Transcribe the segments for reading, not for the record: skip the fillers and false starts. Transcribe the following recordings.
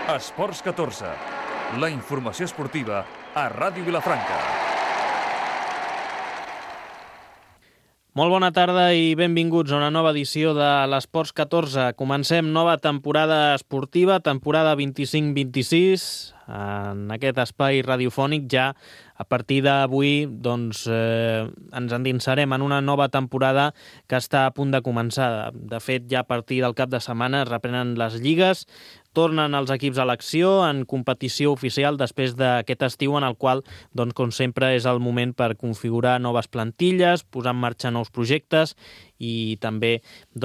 Esports 14, la informació esportiva a Ràdio Vilafranca. Molt bona tarda i benvinguts a una nova edició de l'Esports 14. Comencem nova temporada esportiva, temporada 25-26, en aquest espai radiofònic. Ja a partir d'avui ens endinsarem en una nova temporada que està a punt de començar. De fet, ja a partir del cap de setmana es reprenen les lligues, tornen els equips a l'acció en competició oficial després d'aquest estiu en el qual, com sempre, és el moment per configurar noves plantilles, posar en marxa nous projectes i també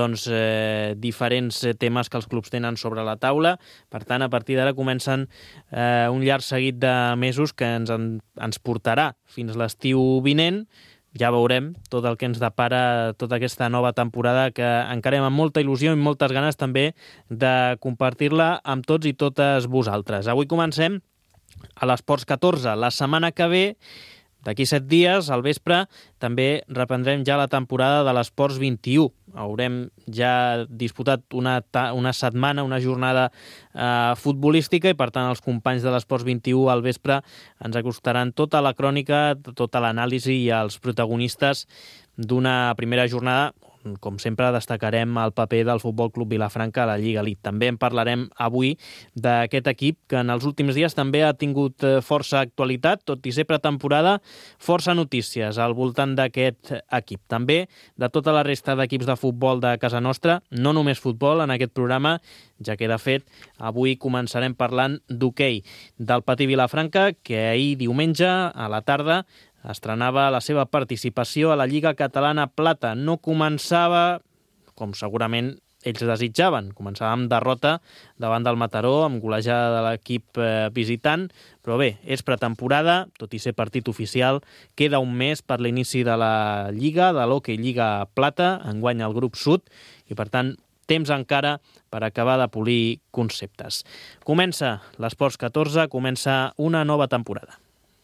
diferents temes que els clubs tenen sobre la taula. Per tant, a partir d'ara comencen un llarg seguit de mesos que ens portarà fins l'estiu vinent. Ja veurem tot el que ens depara tota aquesta nova temporada, que encarem amb molta il·lusió i moltes ganes també de compartir-la amb tots i totes vosaltres. Avui comencem a l'Esports 14. La setmana que ve, d'aquí 7 dies, al vespre, també reprendrem ja la temporada de l'Esports 21. Haurem ja disputat una setmana, una jornada futbolística, i per tant els companys de l'Esports 21 al vespre ens acostaran tota la crònica, tota l'anàlisi i els protagonistes d'una primera jornada. Com sempre, destacarem el paper del Futbol Club Vilafranca a la Lliga Elite. També en parlarem avui d'aquest equip que en els últims dies també ha tingut força actualitat, tot i ser pretemporada, força notícies al voltant d'aquest equip. També de tota la resta d'equips de futbol de casa nostra, no només futbol en aquest programa, ja que de fet avui començarem parlant d'hoquei del Patí Vilafranca, que ahir diumenge a la tarda estrenava la seva participació a la Lliga Catalana Plata. No començava com segurament ells desitjaven. Començava amb derrota davant del Mataró, amb golejada de l'equip visitant, però bé, és pretemporada, tot i ser partit oficial. Queda un mes per l'inici de la Lliga, de l'Hockey Lliga Plata, enguany el grup sud, i per tant temps encara per acabar de polir conceptes. Comença l'Esports 14, comença una nova temporada.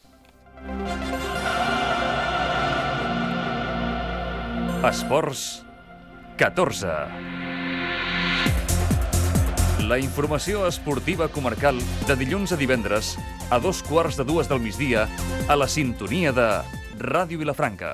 Esports 14. La informació esportiva comarcal de dilluns a divendres a 2:15 del migdia a la sintonia de Ràdio Vilafranca.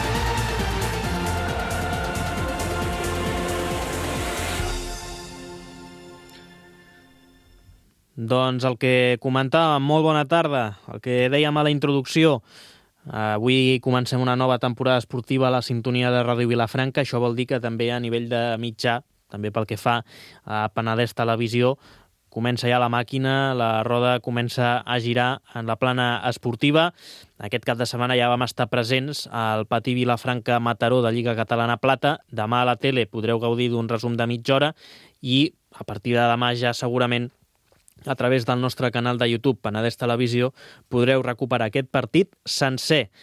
Doncs el que comentàvem, molt bona tarda, el que dèiem a la introducció. Avui comencem una nova temporada esportiva a la sintonia de Ràdio Vilafranca. Això vol dir que també a nivell de mitjà, també pel que fa a Penedès Televisió, comença ja la màquina, la roda comença a girar en la plana esportiva. Aquest cap de setmana ja vam estar presents al Patí Vilafranca Mataró de Lliga Catalana Plata. Demà a la tele podreu gaudir d'un resum de mitja hora i a partir de demà ja segurament a través del nostre canal de YouTube, Penedès Televisió, podreu recuperar aquest partit sencer.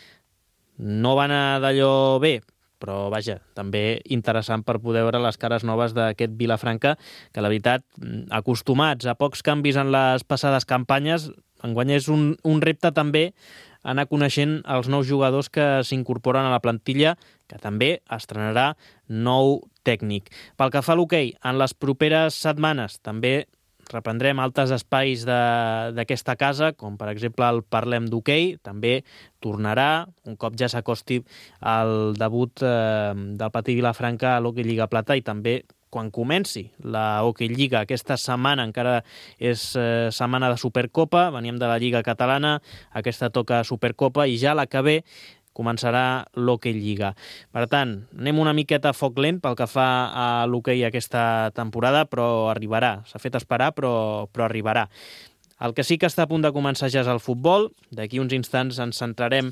No va anar d'allò bé, però vaja, també interessant per poder veure les cares noves d'aquest Vilafranca, que la veritat, acostumats a pocs canvis en les passades campanyes, enguany és un repte també anar coneixent els nous jugadors que s'incorporen a la plantilla, que també estrenarà nou tècnic. Pel que fa a l'hoquei, en les properes setmanes també reprendrem altres espais d'aquesta casa, com per exemple el Parlem d'Hoquei. També tornarà, un cop ja s'acosti el debut del Patí Vilafranca a l'Hockey Lliga Plata, i també quan comenci la Hockey Lliga. Aquesta setmana encara és setmana de Supercopa, veníem de la Lliga Catalana, aquesta toca Supercopa, i ja la que ve començarà l'Hockey Lliga. Per tant, anem una miqueta a foc lent pel que fa a l'hoquei aquesta temporada, però arribarà. S'ha fet esperar, però arribarà. El que sí que està a punt de començar ja és el futbol. D'aquí uns instants ens centrarem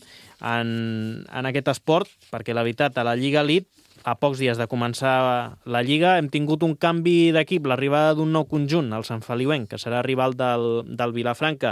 en aquest esport, perquè la veritat, a la Lliga Elite, a pocs dies de començar la Lliga, hem tingut un canvi d'equip, l'arribada d'un nou conjunt, el Sant Feliuenc, que serà rival del Vilafranca.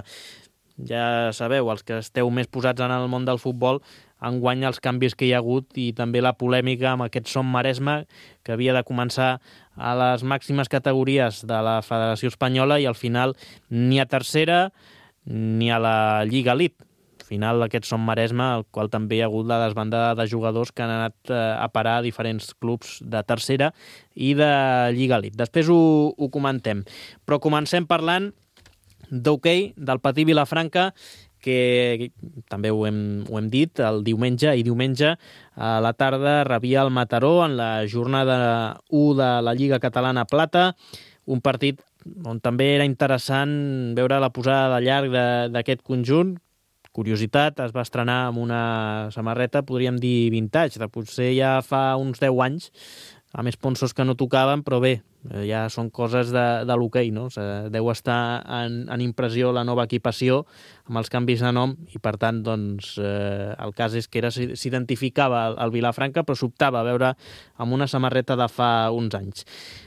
Ja sabeu, els que esteu més posats en el món del futbol, enguany els canvis que hi ha hagut i també la polèmica amb aquest Som Maresme, que havia de començar a les màximes categories de la Federació Espanyola i al final ni a tercera ni a la Lliga Elite. Al final aquest Som Maresme, al qual també hi ha hagut la desbandada de jugadors que han anat a parar a diferents clubs de tercera i de Lliga Elite. Després ho comentem. Però comencem parlant d'hoquei del Patí Vilafranca, que també ho hem dit, el diumenge a la tarda rebia el Mataró en la jornada 1 de la Lliga Catalana Plata, un partit on també era interessant veure la posada de llarg d'aquest conjunt. Curiositat, es va estrenar amb una samarreta, podríem dir vintage, de potser ja fa uns 10 anys, amb sponsors que no tocaven, però bé, ja són coses de l'hoquei, no? Deu estar en impressió la nova equipació amb els canvis de nom i, per tant, doncs, el cas és que s'identificava el Vilafranca, però s'optava a veure amb una samarreta de fa uns anys.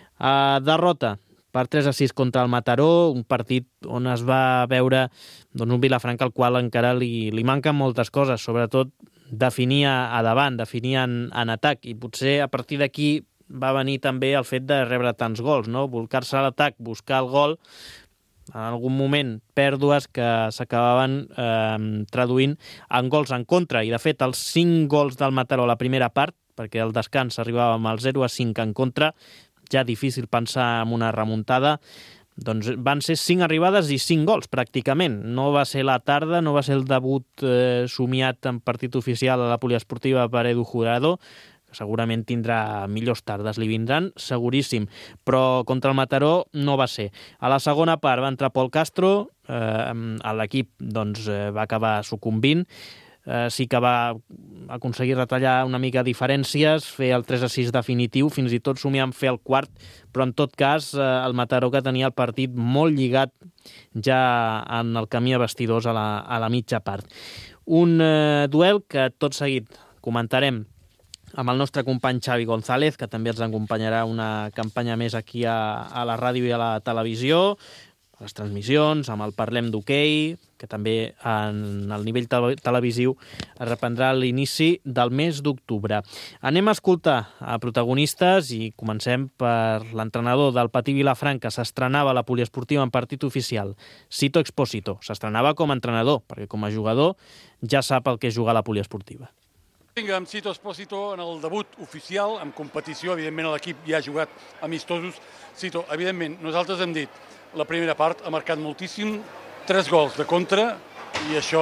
Derrota per 3-6 contra el Mataró, un partit on es va veure un Vilafranca al qual encara li manquen moltes coses, sobretot definir a davant, definir en atac, i potser a partir d'aquí va venir també el fet de rebre tants gols, no? Volcar-se a l'atac, buscar el gol, en algun moment pèrdues que s'acabaven traduint en gols en contra, i de fet els 5 gols del Mataró a la primera part, perquè al descans arribàvem al 0-5 en contra, ja difícil pensar en una remuntada, doncs van ser 5 arribades i 5 gols, pràcticament. No va ser la tarda, no va ser el debut somiat en partit oficial a la poliesportiva per Edu Jurado, que segurament tindrà millors tardes, li vindran, seguríssim, però contra el Mataró no va ser. A la segona part va entrar Pol Castro, l'equip doncs, va acabar sucumbint, sí que va aconseguir retallar una mica diferències, fer el 3-6 definitiu, fins i tot somiant fer el quart, però en tot cas el Mataró, que tenia el partit molt lligat ja en el camí a vestidors a la mitja part. Un duel que tot seguit comentarem amb el nostre company Xavi González, que també ens acompanyarà una campanya més aquí a la ràdio i a la televisió, a les transmissions, amb el Parlem d'Hoquei, que també en el nivell televisiu es reprendrà a l'inici del mes d'octubre. Anem a escoltar a protagonistes i comencem per l'entrenador del Patí Vilafranca. S'estrenava a la poliesportiva en partit oficial, Sito Expósito. S'estrenava com a entrenador, perquè com a jugador ja sap el que és jugar a la poliesportiva. Amb Sito Expósito en el debut oficial, en competició, evidentment l'equip ja ha jugat amistosos. Sito, evidentment, nosaltres hem dit, la primera part ha marcat moltíssim, 3 gols de contra, i això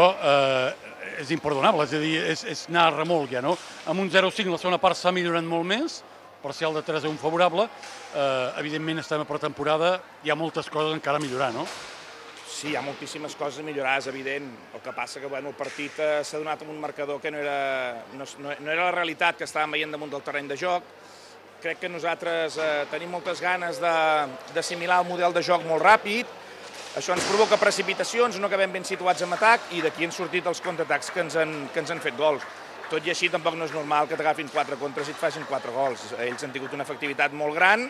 és imperdonable, és a dir, és anar a remolc ja, no? Amb un 0-5 la segona part s'ha millorat molt més, parcial de 3-1 favorable, evidentment estem a pretemporada, hi ha moltes coses encara a millorar, no? Sí, hi ha moltíssimes coses a millorar, és evident. El que passa que el partit s'ha donat amb un marcador que no era la realitat que estàvem veient damunt del terreny de joc. Crec que nosaltres tenim moltes ganes d'assimilar el model de joc molt ràpid. Això ens provoca precipitacions, no acabem ben situats en atac, i d'aquí han sortit els contraatacs que ens han fet gols. Tot i així, tampoc no és normal que t'agafin 4 contres i et facin 4 gols. Ells han tingut una efectivitat molt gran.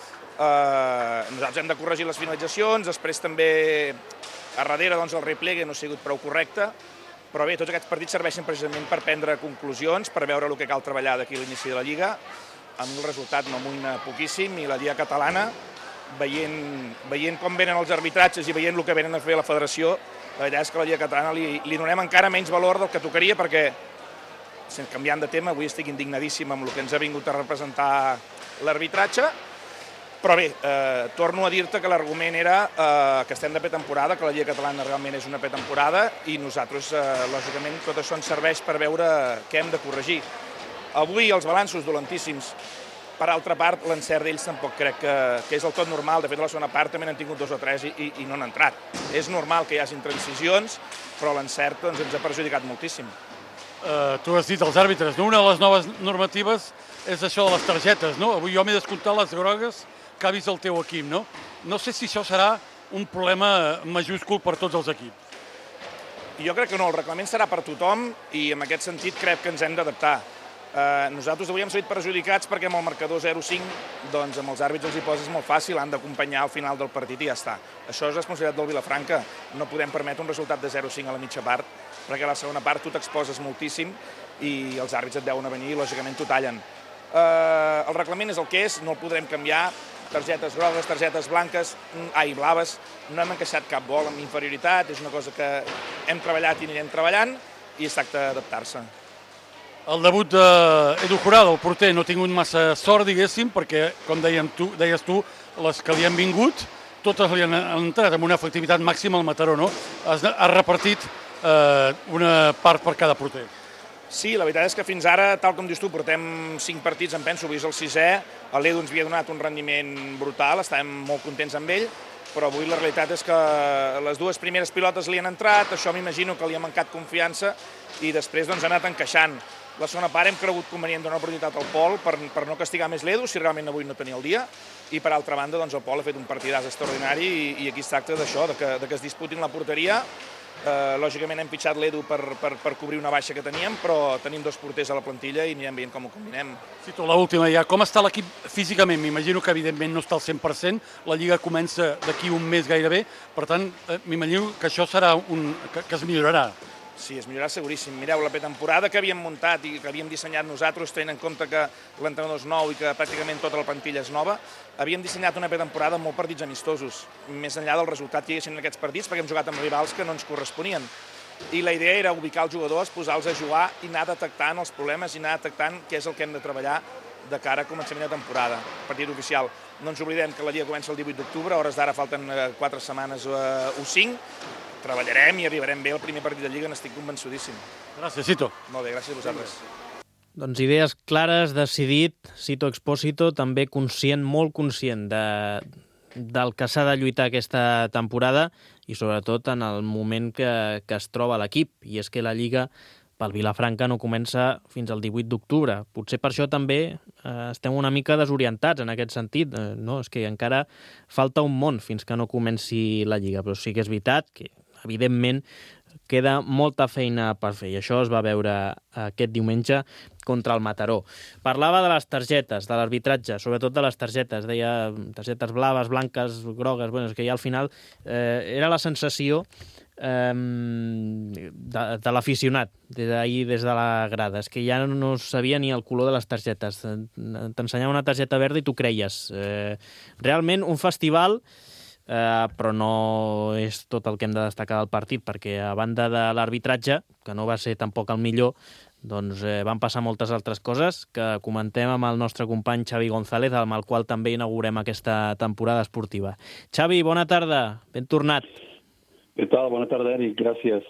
Nosaltres hem de corregir les finalitzacions, després també a darrere el repliegue no ha sigut prou correcte, però bé, tots aquests partits serveixen precisament per prendre conclusions, per veure el que cal treballar d'aquí a l'inici de la Lliga. A mi el resultat m'amoïna poquíssim, i la Lliga Catalana, veient com venen els arbitratges i veient el que venen a fer a la federació, la veritat és que a la Lliga Catalana li donem encara menys valor del que tocaria, perquè, canviant de tema, avui estic indignadíssim amb el que ens ha vingut a representar l'arbitratge. Però bé, torno a dir-te que l'argument era que estem de pretemporada, que la Lliga Catalana realment és una pretemporada, i nosaltres, lògicament, tot això ens serveix per veure què hem de corregir. Avui els balanços dolentíssims. Per altra part, l'encert d'ells tampoc crec que és del tot normal. De fet, a la segona part també n'han tingut 2 o 3 i no han entrat. És normal que hi hagin transicions, però l'encert ens ha perjudicat moltíssim. Tu has dit els àrbitres, no? Una de les noves normatives és això de les targetes, no? Avui jo m'he descomptat les grogues que ha vist el teu equip, no? No sé si això serà un problema majúscul per tots els equips. Jo crec que no, el reglament serà per tothom, i en aquest sentit crec que ens hem d'adaptar. Nosaltres avui hem sigut perjudicats perquè amb el marcador 0-5, doncs amb els àrbits els hi poses molt fàcil, han d'acompanyar al final del partit i ja està. Això és responsabilitat del Vilafranca. No podem permetre un resultat de 0-5 a la mitja part, perquè a la segona part tu t'exposes moltíssim i els àrbits et deuen venir i lògicament t'ho tallen. El reglament és el que és, no el podrem canviar. Targetes grogues, targetes blanques, blaves, no hem encaixat cap gol amb inferioritat, és una cosa que hem treballat i anirem treballant, i es tracta d'adaptar-se. El debut d'Edu Jurado, el porter, no ha tingut massa sort, diguéssim, perquè, com deies tu, les que li han vingut, totes li han entrat amb una efectivitat màxima al Mataró, no? Has repartit una part per cada porter. Sí, la veritat és que fins ara, tal com dius tu, portem 5 partits, em penso, avui és el 6è, l'Edu ens havia donat un rendiment brutal, estàvem molt contents amb ell, però avui la realitat és que les 2 primeres pilotes li han entrat, això m'imagino que li ha mancat confiança i després doncs, ha anat encaixant. La segona part hem cregut convenient donar oportunitat al Pol per no castigar més l'Edu, si realment avui no tenia el dia, i per altra banda doncs, el Pol ha fet un partidàs extraordinari i aquí es tracta d'això, de que es disputin la porteria. Lògicament hem pitjat l'Edu per cobrir una baixa que teníem, però tenim 2 porters a la plantilla i anirem veient com ho combinem. Sí, l'última ja. Com està l'equip físicament? M'imagino que evidentment no està al 100%, la Lliga comença d'aquí un mes gairebé, per tant, m'imagino que això serà que es millorarà. Sí, es millorarà seguríssim. Mireu, la pretemporada que havíem muntat i que havíem dissenyat nosaltres, tenint en compte que l'entrenador és nou i que pràcticament tota la plantilla és nova, havíem dissenyat una pretemporada amb molts partits amistosos, més enllà del resultat que hi haguessin en aquests partits, perquè hem jugat amb rivals que no ens corresponien. I la idea era ubicar els jugadors, posar-los a jugar i anar detectant els problemes i anar detectant què és el que hem de treballar de cara a començament de temporada, partit oficial. No ens oblidem que la Lliga comença el 18 d'octubre, a hores d'ara falten 4 setmanes o 5, treballarem i arribarem bé al primer partit de Lliga, n'estic convençudíssim. Gràcies, Cito. Molt bé, gràcies a vosaltres. Doncs idees clares, decidit, Cito Expósito, també conscient, molt conscient del que s'ha de lluitar aquesta temporada i sobretot en el moment que es troba l'equip. I és que la Lliga pel Vilafranca no comença fins al 18 d'octubre. Potser per això també estem una mica desorientats en aquest sentit. No, és que encara falta un món fins que no comenci la Lliga, però sí que és veritat que evidentment queda molta feina per fer i això es va veure aquest diumenge contra el Mataró. Parlava de les targetes, de l'arbitratge, sobretot de les targetes, deia targetes blaves, blanques, grogues, bueno, és que ja al final era la sensació de l'aficionat d'ahir des de la grada, és que ja no sabia ni el color de les targetes, t'ensenyava una targeta verda i tu creies. Realment un festival, però no és tot el que hem de destacar del partit, perquè a banda de l'arbitratge, que no va ser tampoc el millor, doncs van passar moltes altres coses que comentem amb el nostre company Xavi González, amb el qual també inaugurem aquesta temporada esportiva. Xavi, bona tarda, ben tornat. Què tal? Bona tarda, Eric, gràcies.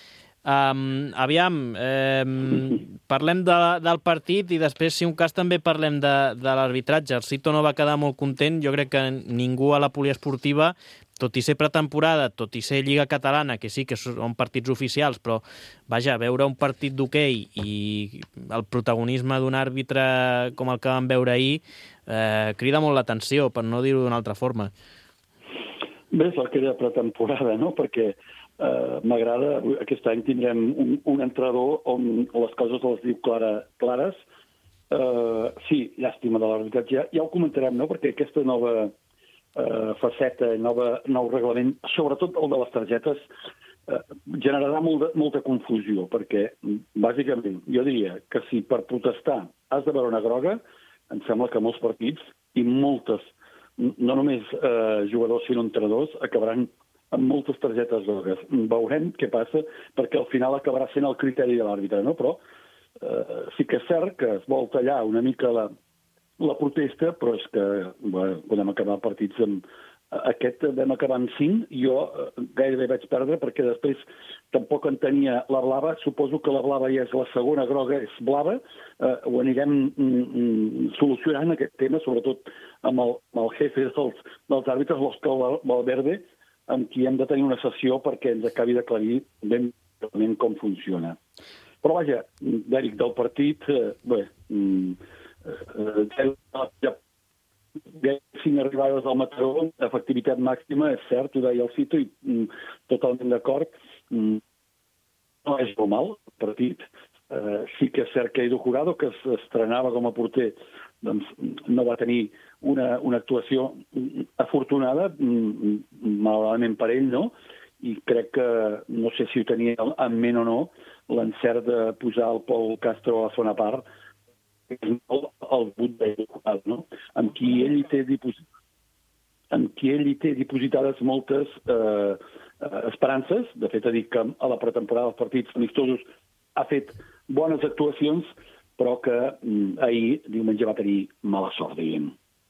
Parlem del partit i després, si un cas, també parlem de l'arbitratge. El Cito no va quedar molt content, jo crec que ningú a la poliesportiva, tot i ser pretemporada, tot i ser Lliga Catalana, que sí que són partits oficials, però vaja, veure un partit d'hoquei i el protagonisme d'un àrbitre com el que vam veure ahir crida molt l'atenció, per no dir-ho d'una altra forma. Bé, és el que era pretemporada, no? Perquè m'agrada, aquest any tindrem un entrenador on les coses les diu clares. Sí, llàstima de l'arbitratge, ja ho comentarem, no? Perquè aquesta nova faceta, nou reglament, sobretot el de les targetes, generarà molta confusió, perquè, bàsicament, jo diria que si per protestar has de veure una groga, em sembla que molts partits i moltes, no només jugadors sinó entrenadors, acabaran amb moltes targetes grogues. Veurem què passa, perquè al final acabarà sent el criteri de l'àrbitre, no? Però sí que és cert que es vol tallar una mica la protesta, però és que podem acabar partits amb... Aquest vam acabar amb 5, jo gairebé vaig perdre perquè després tampoc en tenia la blava, suposo que la blava ja és la segona groga, és blava, ho anirem solucionant aquest tema, sobretot amb el jefe dels àrbitres, l'Òscar Valverde, amb qui hem de tenir una sessió perquè ens acabi d'aclarir ben com funciona. Però vaja, Eric, del partit, bé, 5 arribades al Mataró, efectivitat màxima, és cert, ho deia el Cito, i totalment d'acord. No és normal, el partit. Sí que és cert que Edu Jurado, que s'estrenava com a porter, doncs no va tenir una actuació afortunada, malauradament per ell, no? I crec que, no sé si ho tenia en ment o no, l'encert de posar el Pol Castro a la segona part, el but d'Edu Jurado, no? Amb qui ell hi té dipositades moltes esperances. De fet, ha dit que a la pretemporada dels partits amistosos ha fet bones actuacions, però que ahir, diumenge, va tenir mala sort, diguem.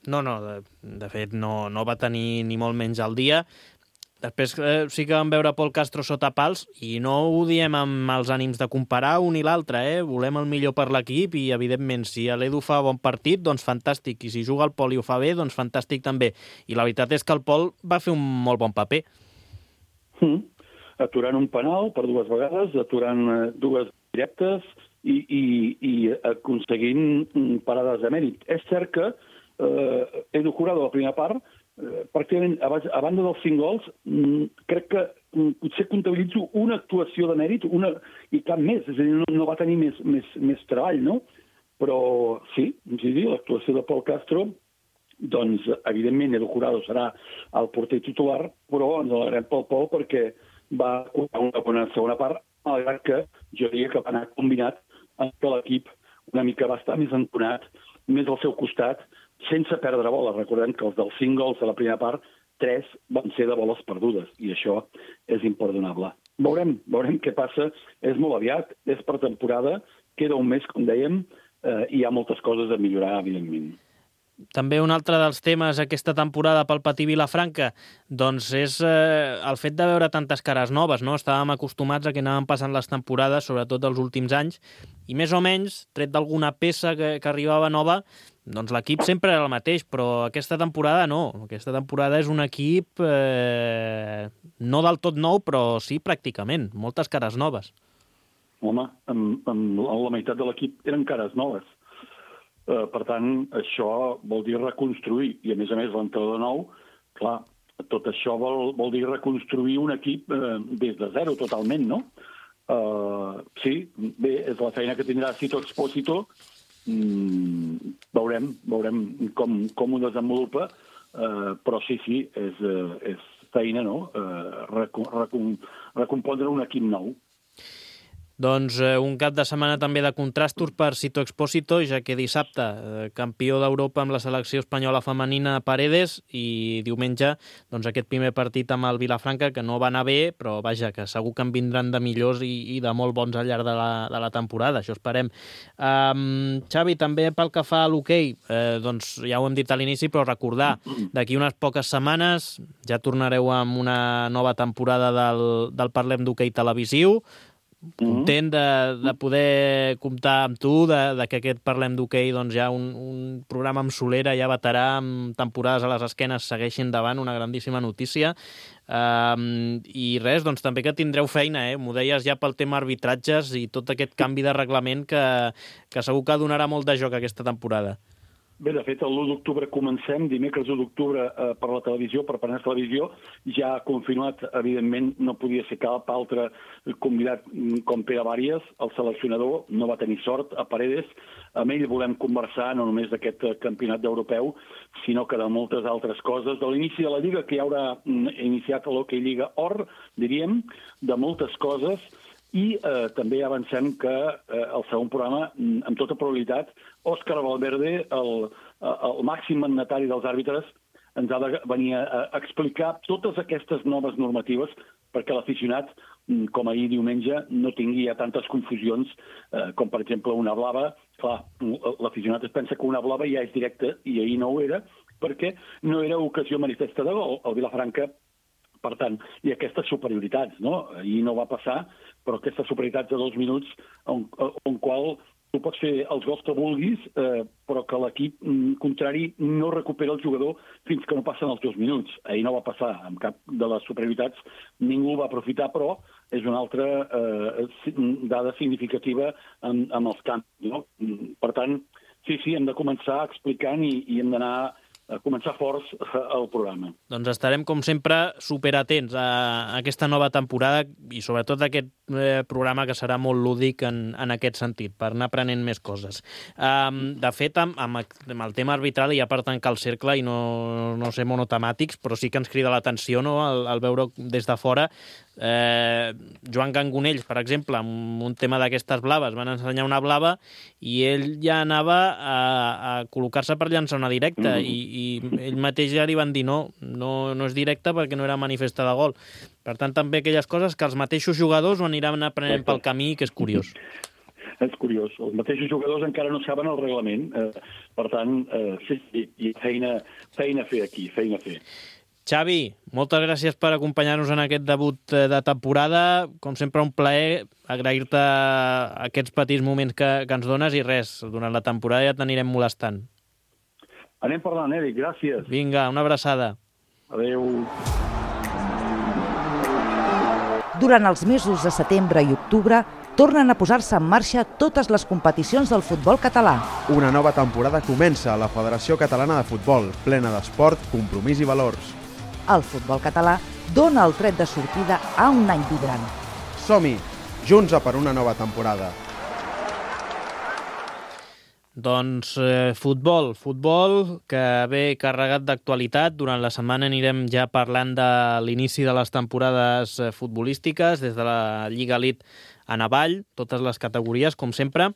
No, de fet no va tenir ni molt menys el dia. Després sí que vam veure Pol Castro sota pals i no ho diem amb els ànims de comparar un i l'altre, Volem el millor per l'equip i, evidentment, si l'Edu fa bon partit, doncs fantàstic. I si juga el Pol i ho fa bé, doncs fantàstic també. I la veritat és que el Pol va fer un molt bon paper. Aturant un penal per 2 vegades, aturant 2 directes i aconseguint parades de mèrit. És cert que Edu Jurado, la primera part, pràcticament, a banda dels 5 gols, crec que potser comptabilitzo una actuació de mèrit i cap més, és a dir, no va tenir més treball, no? Però sí, l'actuació de Pol Castro, doncs, evidentment, Edu Jurado serà el porter titular, però ens alegrem pel Pol perquè va acurar una bona segona part, malgrat que jo diria que va anar combinat amb que l'equip una mica va estar més entonat, més al seu costat, sense perdre bola. Recordem que els dels 5 gols de la primera part, 3 van ser de boles perdudes, i això és imperdonable. Veurem què passa. És molt aviat, és per temporada, queda un mes, com dèiem, i hi ha moltes coses a millorar, evidentment. També un altre dels temes aquesta temporada pel Patí Vilafranca doncs és el fet de veure tantes cares noves, no? Estàvem acostumats a que anàvem passant les temporades, sobretot els últims anys, i més o menys, tret d'alguna peça que arribava nova, doncs l'equip sempre era el mateix, però aquesta temporada no. Aquesta temporada és un equip no del tot nou, però sí pràcticament, moltes cares noves. Home, amb la meitat de l'equip eren cares noves. Per tant, això vol dir reconstruir, i a més l'entrenador nou, clar, tot això vol dir reconstruir un equip des de zero totalment, no? Sí, bé, és la feina que tindrà Sito Expósito, veurem com ho desenvolupa, però sí, és feina, no? Recompondre un equip nou. Doncs un cap de setmana també de contrastos per Sito Expósito, ja que dissabte campió d'Europa amb la selecció espanyola femenina Paredes i diumenge doncs aquest primer partit amb el Vilafranca, que no va anar bé, però vaja, que segur que en vindran de millors i de molt bons al llarg de la temporada, això esperem. Xavi, també pel que fa a l'hoquei, doncs ja ho hem dit a l'inici, però recordar, d'aquí unes poques setmanes ja tornareu amb una nova temporada del Parlem d'Hoquei televisiu. Content de poder comptar amb tu, de que aquest Parlem d'Hoquei, doncs ja un programa amb solera, ja veterà, amb temporades a les esquenes, segueixi endavant, una grandíssima notícia. I res, doncs també que tindreu feina, m'ho deies ja pel tema arbitratges i tot aquest canvi de reglament que segur que donarà molt de joc aquesta temporada. Bé, de fet, el 1 d'octubre comencem, dimecres 1 d'octubre per la televisió, per Penedès Televisió, ja confirmat, evidentment, no podia ser cap altre convidat com Pere Bàries, el seleccionador, no va tenir sort a Paredes. Amb ell volem conversar no només d'aquest campionat europeu, sinó que de moltes altres coses, de l'inici de la Lliga, que ja haurà iniciat l'Hockey Lliga Or, diríem, de moltes coses, i també avancem que el segon programa, amb tota probabilitat, Òscar Valverde, el màxim mandatari dels àrbitres, ens ha de venir a explicar totes aquestes noves normatives perquè l'aficionat, com ahir diumenge, no tingui ja tantes confusions com, per exemple, una blava. Clar, l'aficionat es pensa que una blava ja és directa i ahir no ho era perquè no era ocasió manifesta de gol. El Vilafranca, per tant, i aquestes superioritats, no? Ahir no va passar, però aquestes superioritats de 2 minuts on qual tu pots fer els gols que vulguis, però que l'equip contrari no recupera el jugador fins que no passen els 2 minuts. Ahir no va passar amb cap de les superioritats, ningú va aprofitar, però és una altra dada significativa amb els canvis, no? Per tant, sí, hem de començar explicant i hem d'anar a començar forts el programa. Doncs estarem, com sempre, superatents a aquesta nova temporada i sobretot a aquest programa que serà molt lúdic en aquest sentit, per anar aprenent més coses. De fet, amb el tema arbitral, ja per tancar el cercle i no ser monotemàtics, però sí que ens crida l'atenció, no?, al veure des de fora. Joan Gangonells, per exemple, amb un tema d'aquestes blaves, van ensenyar una blava i ell ja anava a col·locar-se per llançar una directa i ell mateix ja li van dir no és directa perquè no era manifesta de gol. Per tant, també aquelles coses que els mateixos jugadors ho aniran aprenent pel camí, que és curiós. És curiós. Els mateixos jugadors encara no saben el reglament. Per tant, sí, hi ha feina a fer aquí, feina a fer. Xavi, moltes gràcies per acompanyar-nos en aquest debut de temporada. Com sempre, un plaer agrair-te aquests petits moments que ens dones i res, durant la temporada ja t'anirem molestant. Anem parlant, Eric, gràcies. Vinga, una abraçada. Adéu. Durant els mesos de setembre i octubre, tornen a posar-se en marxa totes les competicions del futbol català. Una nova temporada comença a la Federació Catalana de Futbol, plena d'esport, compromís i valors. El futbol català dona el tret de sortida a un any vibrant. Som-hi, junts a per una nova temporada. Doncs futbol que ve carregat d'actualitat. Durant la setmana anirem ja parlant de l'inici de les temporades futbolístiques, des de la Lliga Elite en avall, totes les categories, com sempre.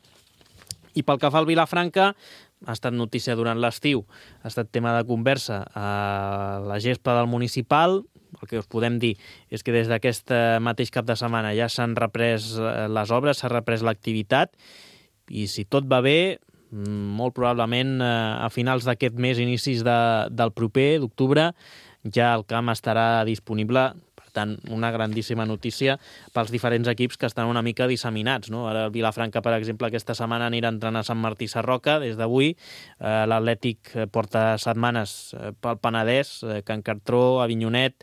I pel que fa al Vilafranca, ha estat notícia durant l'estiu, ha estat tema de conversa a la gespa del municipal. El que us podem dir és que des d'aquest mateix cap de setmana ja s'han reprès les obres, s'ha reprès l'activitat, i si tot va bé, molt probablement a finals d'aquest mes, inicis del proper, d'octubre, ja el camp estarà disponible. Per tant, una grandíssima notícia pels diferents equips que estan una mica disseminats, no? Ara el Vilafranca, per exemple, aquesta setmana anirà a entrenar a Sant Martí Sarroca des d'avui. L'Atlètic porta setmanes pel Penedès, Can Cartró, Avinyonet,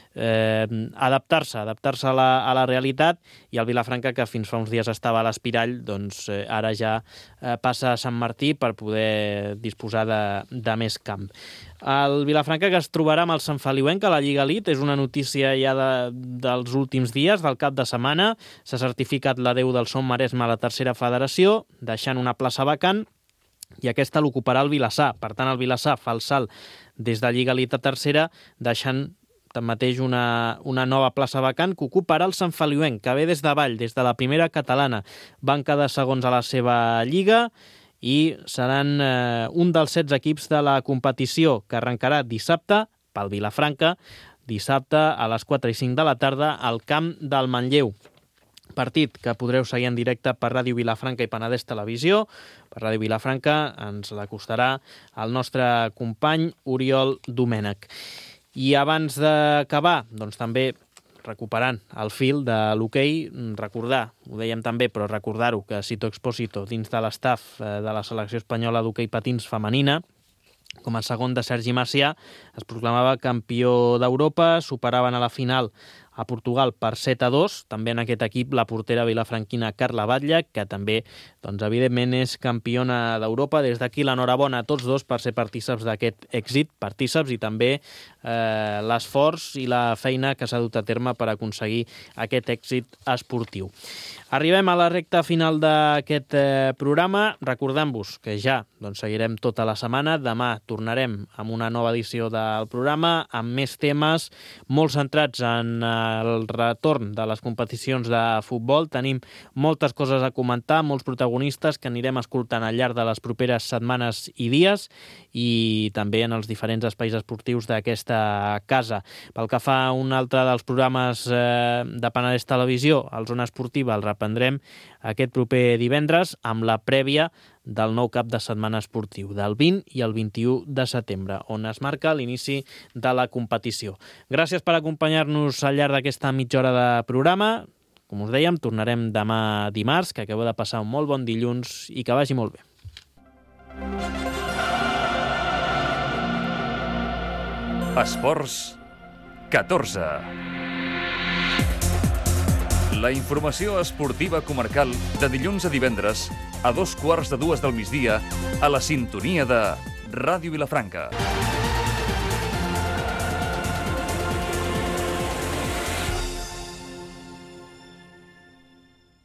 adaptar-se a la realitat, i el Vilafranca, que fins fa uns dies estava a l'Espirall, doncs ara ja passa a Sant Martí per poder disposar de més camp. El Vilafranca, que es trobarà amb el Sant Feliuenc a la Lliga Elite, és una notícia ja dels últims dies, del cap de setmana. S'ha certificat l'adeu del Som Maresme a la tercera federació, deixant una plaça vacant, i aquesta l'ocuparà el Vilassar. Per tant, el Vilassar fa el salt des de Lliga Elite a tercera, deixant tanmateix una nova plaça vacant que ocuparà el Sant Feliuenc, que ve des de Vall, des de la primera catalana. Van quedar segons a la seva lliga i seran un dels 16 equips de la competició, que arrencarà dissabte pel Vilafranca, dissabte a les 4 i 5 de la tarda al camp del Manlleu. Partit que podreu seguir en directe per Ràdio Vilafranca i Penedès Televisió. Per Ràdio Vilafranca ens l'acostarà el nostre company Oriol Domènech. I abans d'acabar, doncs també recuperant el fil de l'hoquei, recordar, ho dèiem també, però recordar-ho, que Sito Expósito, dins de l'estaf de la selecció espanyola d'hoquei patins femenina, com a segon de Sergi Macià, es proclamava campió d'Europa, superaven a la final a Portugal per 7-2, també en aquest equip la portera vilafranquina Carla Batlle, que també, doncs, evidentment, és campiona d'Europa. Des d'aquí l'enhorabona a tots dos per ser partíceps d'aquest èxit, partíceps, i també l'esforç i la feina que s'ha dut a terme per aconseguir aquest èxit esportiu. Arribem a la recta final d'aquest programa, recordant-vos que ja seguirem tota la setmana. Demà tornarem amb una nova edició del programa, amb més temes, molt centrats en el retorn de les competicions de futbol. Tenim moltes coses a comentar, molts protagonistes que anirem escoltant al llarg de les properes setmanes i dies, i també en els diferents espais esportius d'aquesta casa. Pel que fa a un altre dels programes de Penedès Televisió, el Zona Esportiva, el reprendrem aquest proper divendres amb la prèvia del nou cap de setmana esportiu, del 20 i el 21 de setembre, on es marca l'inici de la competició. Gràcies per acompanyar-nos al llarg d'aquesta mitja hora de programa. Com us dèiem, tornarem demà dimarts, que acabeu de passar un molt bon dilluns i que vagi molt bé. Esports 14. La informació esportiva comarcal de dilluns a divendres a 2:15 del migdia a la sintonia de Ràdio Vilafranca.